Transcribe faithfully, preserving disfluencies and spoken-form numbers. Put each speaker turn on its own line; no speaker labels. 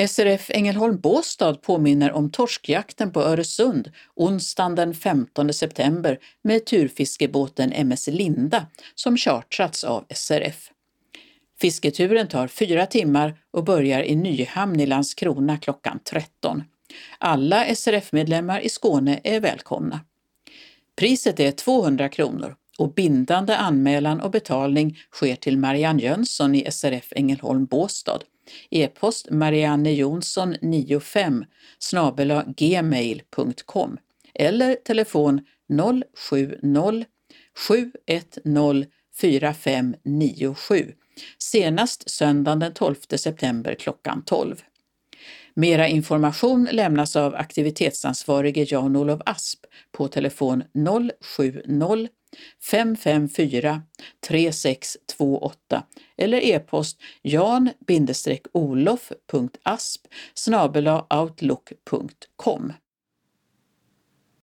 S R F Ängelholm Båstad påminner om torskjakten på Öresund onsdagen den femtonde september med turfiskebåten M S Linda som chartrats av S R F. Fisketuren tar fyra timmar och börjar i Nyhamn i Landskrona klockan tretton. Alla S R F-medlemmar i Skåne är välkomna. Priset är tvåhundra kronor och bindande anmälan och betalning sker till Marianne Jönsson i S R F Ängelholm Båstad. E-post mariannejonsson nittiofem snabel-a gmail punkt com eller telefon noll sju noll sju ett noll fyra fem nio sju senast söndagen den tolfte september klockan tolv. Mera information lämnas av aktivitetsansvarige Jan-Olof Asp på telefon noll sju noll fem fem fyra tre sex två åtta eller e-post jan olof punkt asp snabel-a outlook punkt com.